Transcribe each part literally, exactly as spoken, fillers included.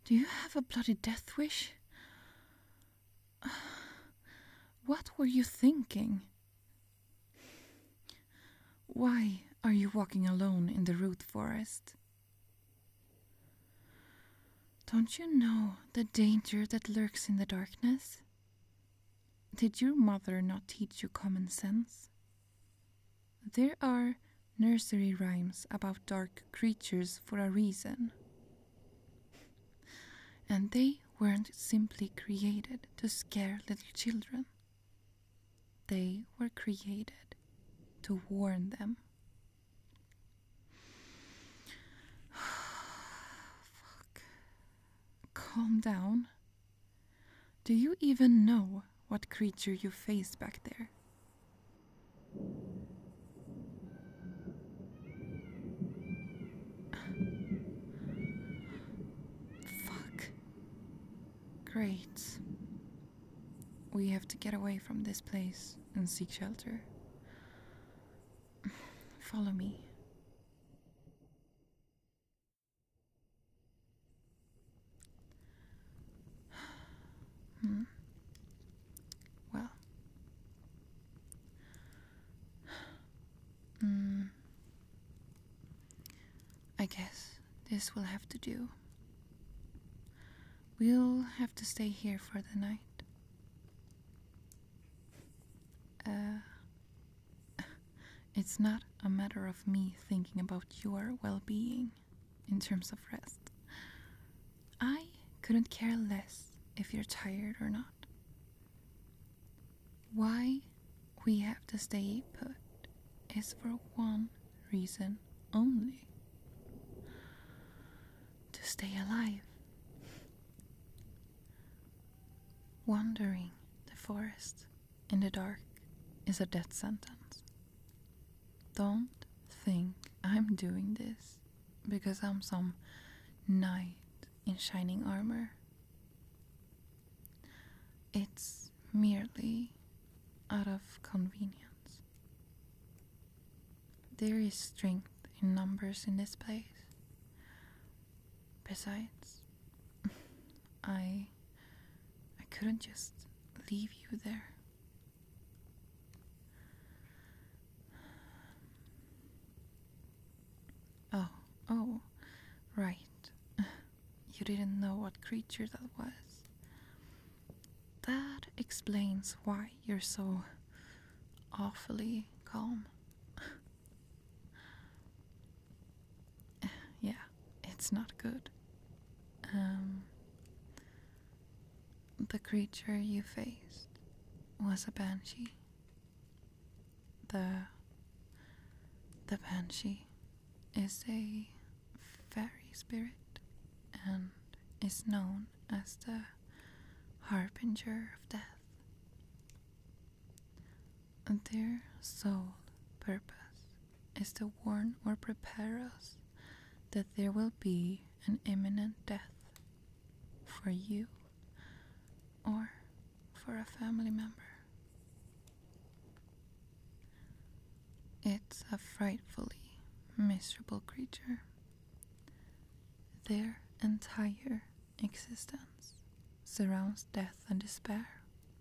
Do you have a bloody death wish? What were you thinking? Why are you walking alone in the root forest? Don't you know the danger that lurks in the darkness? Did your mother not teach you common sense? There are nursery rhymes about dark creatures for a reason. And they weren't simply created to scare little children. They were created to warn them. Fuck. Calm down. Do you even know what creature you faced back there? Fuck. Great. We have to get away from this place and seek shelter. Follow me. Hmm. Well. Hmm. I guess this will have to do. We'll have to stay here for the night. Uh, it's not a matter of me thinking about your well-being in terms of rest. I couldn't care less if you're tired or not. Why we have to stay put is for one reason only. To stay alive. Wandering the forest in the dark is a death sentence. Don't think I'm doing this because I'm some knight in shining armor. It's merely out of convenience. There is strength in numbers in this place. Besides, I I couldn't just leave you there. Oh, oh, right. You didn't know what creature that was. That explains why you're so awfully calm. Yeah, it's not good. Um, the creature you faced was a banshee. The the banshee is a fairy spirit and is known as the harbinger of death. And their sole purpose is to warn or prepare us that there will be an imminent death for you or for a family member. It's a frightfully miserable creature. Their entire existence surrounds death and despair.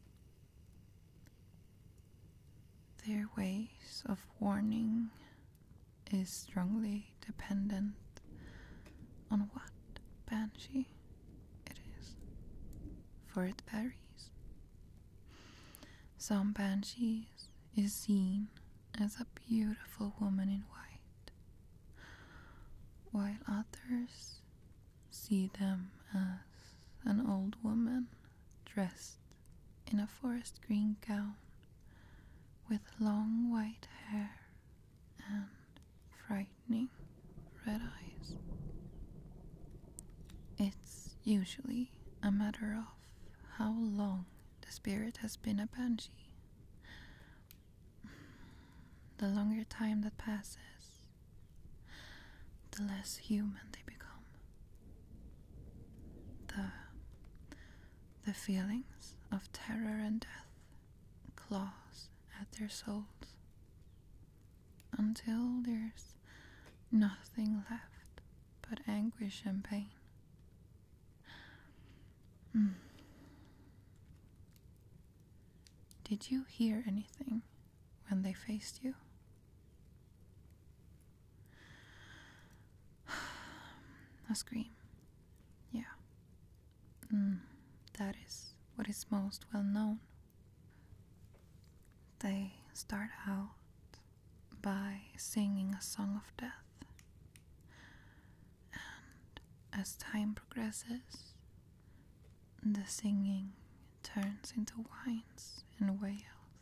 Their ways of warning is strongly dependent on what banshee it is, for it varies. Some banshees is seen as a beautiful woman in white, while others see them as an old woman dressed in a forest green gown with long white hair and frightening red eyes. It's usually a matter of how long the spirit has been a banshee. The longer time that passes, the less human they become. The, the feelings of terror and death claws at their souls until there's nothing left but anguish and pain. Mm. Did you hear anything when they faced you? A scream. Yeah. Mm, that is what is most well known. They start out by singing a song of death. And as time progresses, the singing turns into whines and wails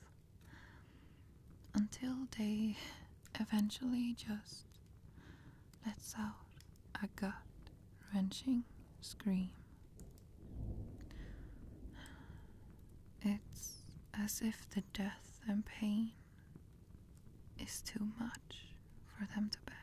until they eventually just lets out a gut-wrenching scream. It's as if the death and pain is too much for them to bear.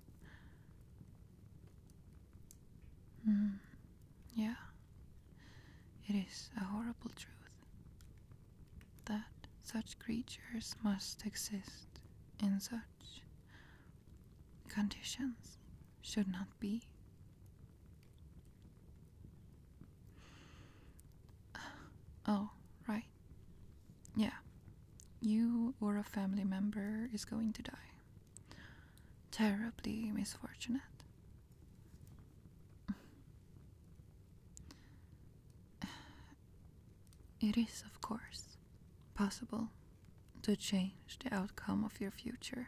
Mm, yeah, it is a horrible truth that such creatures must exist in such conditions should not be. Oh, right. Yeah. You or a family member is going to die. Terribly misfortunate. It is, of course, possible to change the outcome of your future.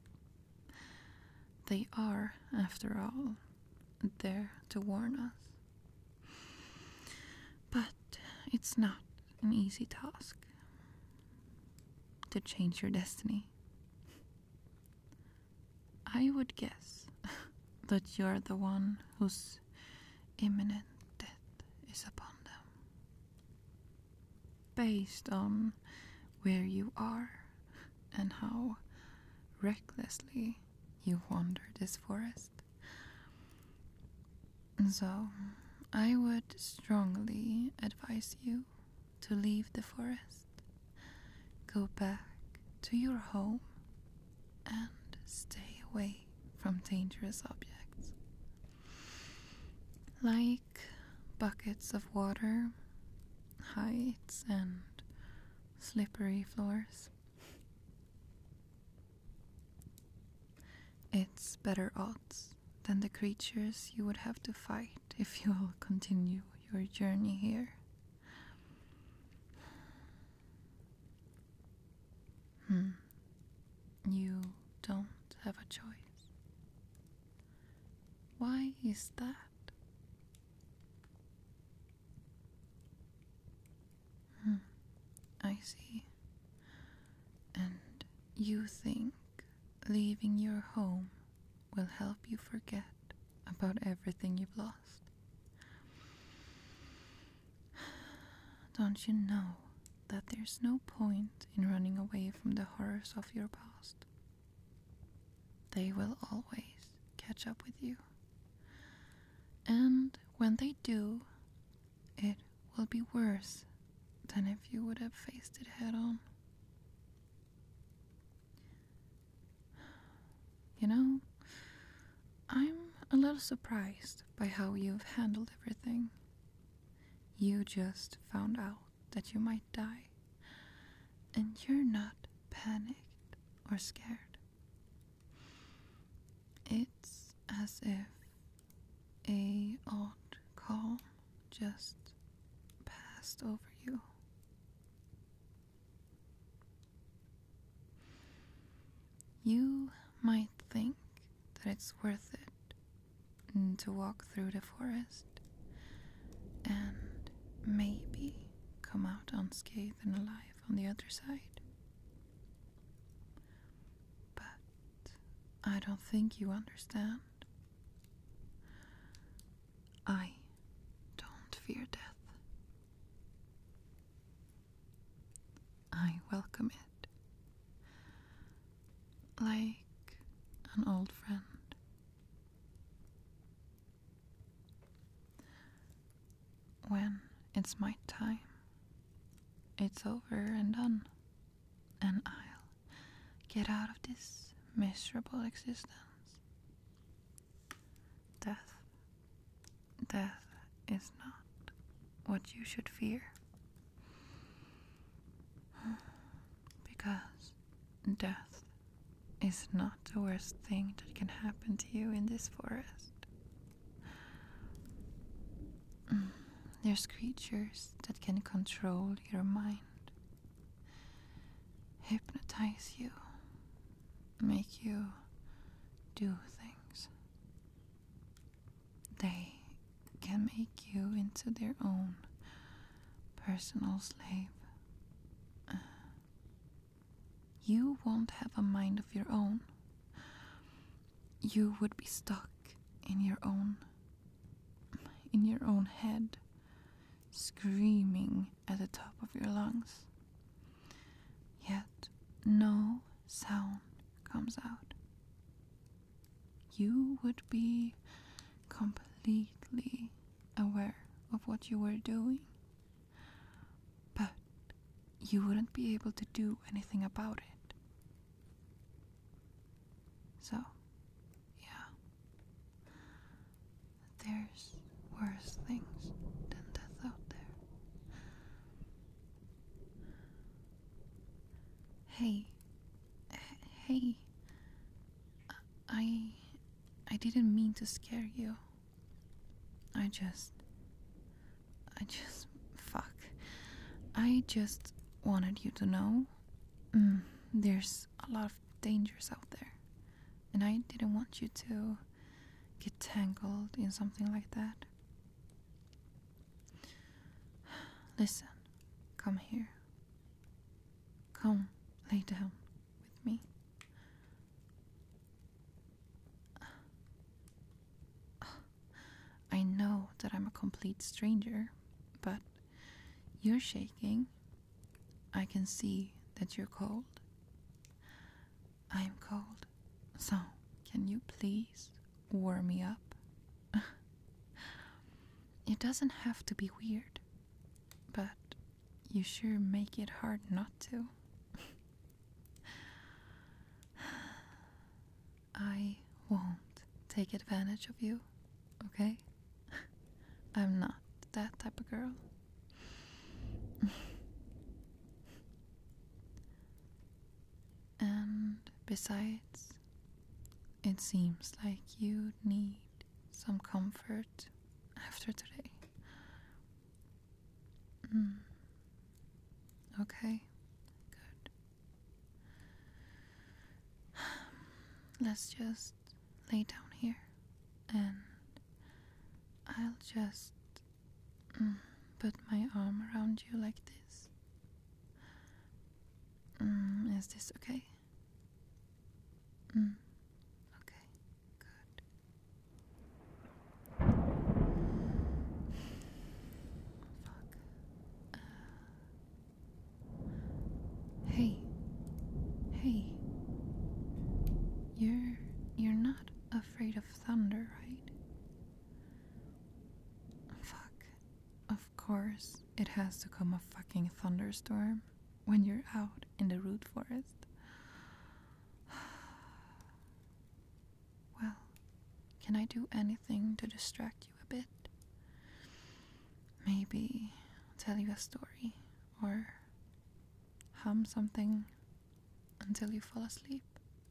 They are, after all, there to warn us. But it's not an easy task to change your destiny. I would guess that you're the one whose imminent death is upon them. Based on where you are and how recklessly you wander this forest. So, I would strongly advise you to leave the forest, go back to your home, and stay away from dangerous objects. Like buckets of water, heights, and slippery floors. It's better odds than the creatures you would have to fight if you'll continue your journey here. Hmm. You don't have a choice. Why is that? Hmm. I see. And you think leaving your home will help you forget about everything you've lost. Don't you know that there's no point in running away from the horrors of your past? They will always catch up with you. And when they do, it will be worse than if you would have faced it head on. You know, I'm a little surprised by how you've handled everything. You just found out that you might die, and you're not panicked or scared. It's as if a odd calm just passed over you. You might think that it's worth it to walk through the forest and maybe come out unscathed and alive on the other side. But I don't think you understand. I don't fear death. I welcome it. Like an old friend. When it's my time, it's over and done, and I'll get out of this miserable existence. Death, death is not what you should fear. Because death is not the worst thing that can happen to you in this forest. There's creatures that can control your mind, hypnotize you, make you do things. They can make you into their own personal slave. You won't have a mind of your own. You would be stuck in your own in your own head, screaming at the top of your lungs. Yet no sound comes out. You would be completely aware of what you were doing, but you wouldn't be able to do anything about it. So, yeah, there's worse things than death out there. Hey, hey, I, I didn't mean to scare you. I just, I just, fuck. I just wanted you to know mm, there's a lot of dangers out there. And I didn't want you to get tangled in something like that. Listen, come here. Come, lay down with me. I know that I'm a complete stranger, but you're shaking. I can see that you're cold. I'm cold. So, can you please warm me up? It doesn't have to be weird, but you sure make it hard not to. I won't take advantage of you, okay? I'm not that type of girl. And besides, it seems like you need some comfort after today. Mm. Okay, good. Let's just lay down here and I'll just mm, put my arm around you like this. Mm, is this okay? Mm. Okay, good. Fuck. Uh, hey, hey. You're you're not afraid of thunder, right? Fuck. Of course, it has to come a fucking thunderstorm when you're out in the root forest. Well, can I do anything to distract you a bit? Maybe tell you a story or hum something until you fall asleep.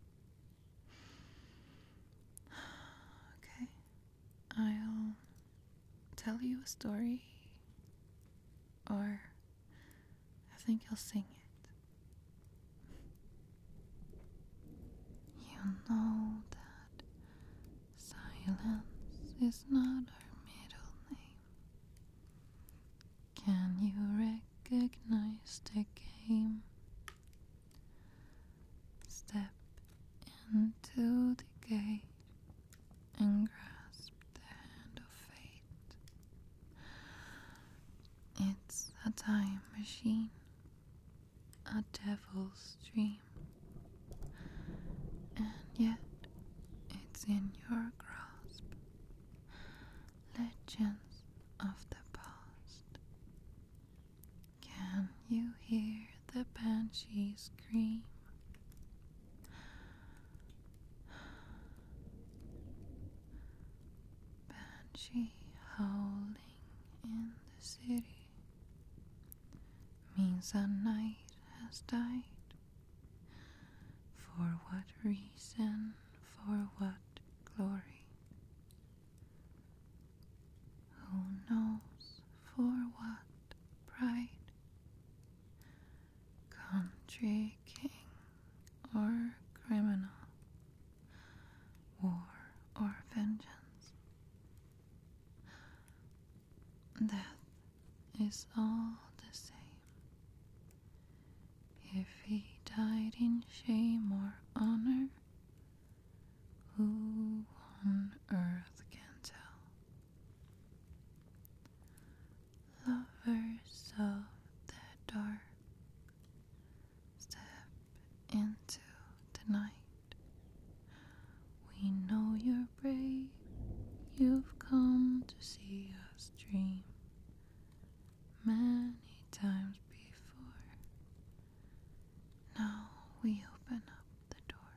Okay, I'll tell you a story, or I think I'll sing it. You know that silence is not our middle name. Can you recognize the game? Step into the gate and grasp the hand of fate. It's a time machine, a devil's dream, and yet it's in your grasp. Legends of the past. Can you hear the banshee scream? Banshee howling in the city means a night has died. For what reason, for what glory? Who knows for what pride? Country, king, or criminal, war or vengeance. Death is all the same. If he died in shame or honor, who on earth can tell? Lovers of the dark, step into the night. We know you're brave, you've come to see us dream many times before. Now we open up the door.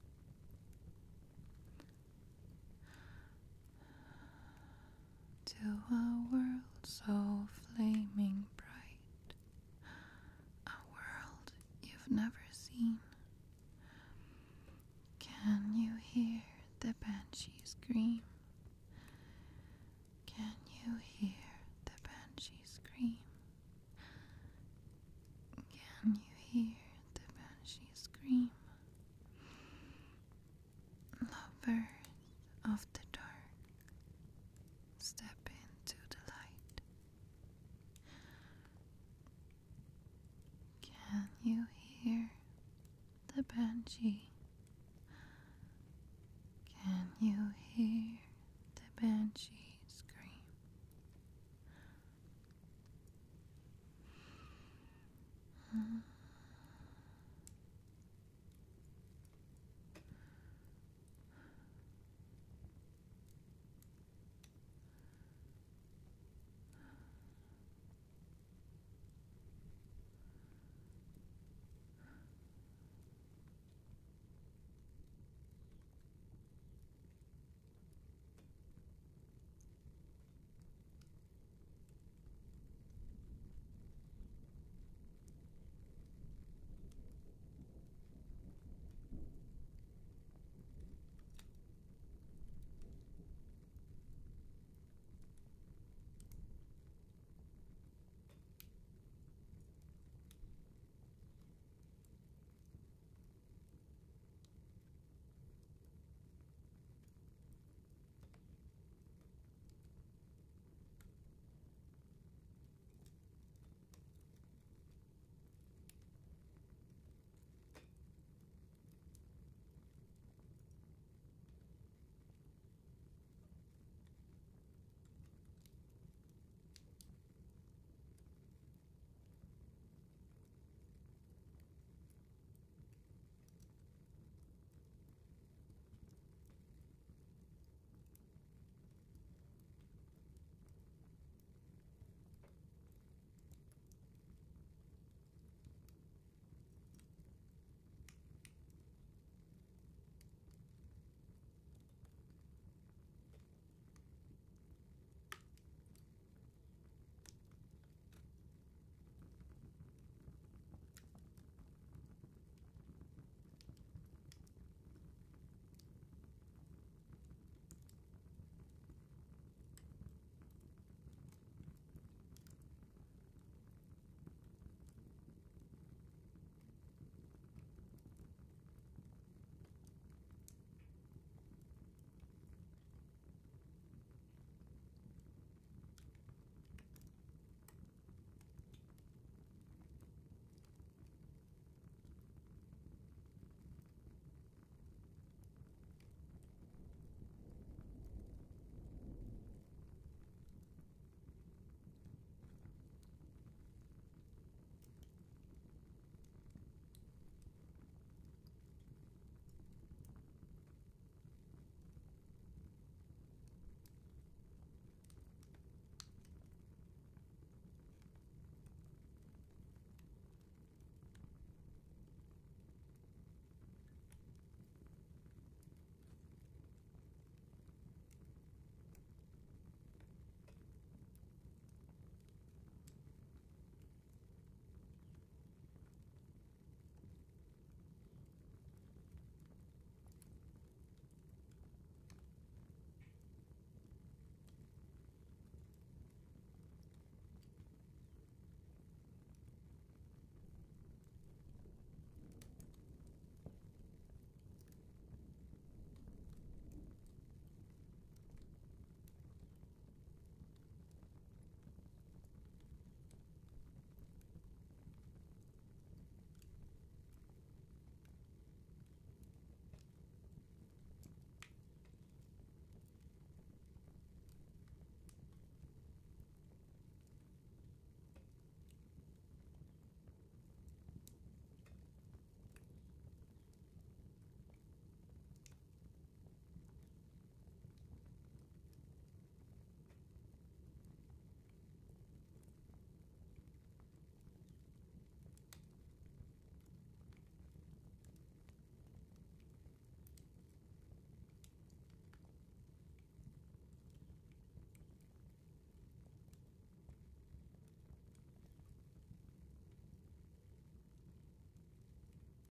To a world so flaming bright, a world you've never seen. Can you hear the banshee scream? Can you hear the banshee scream? Can you hear the banshee scream? Lovers of the dark, step into the light. Can you hear the banshee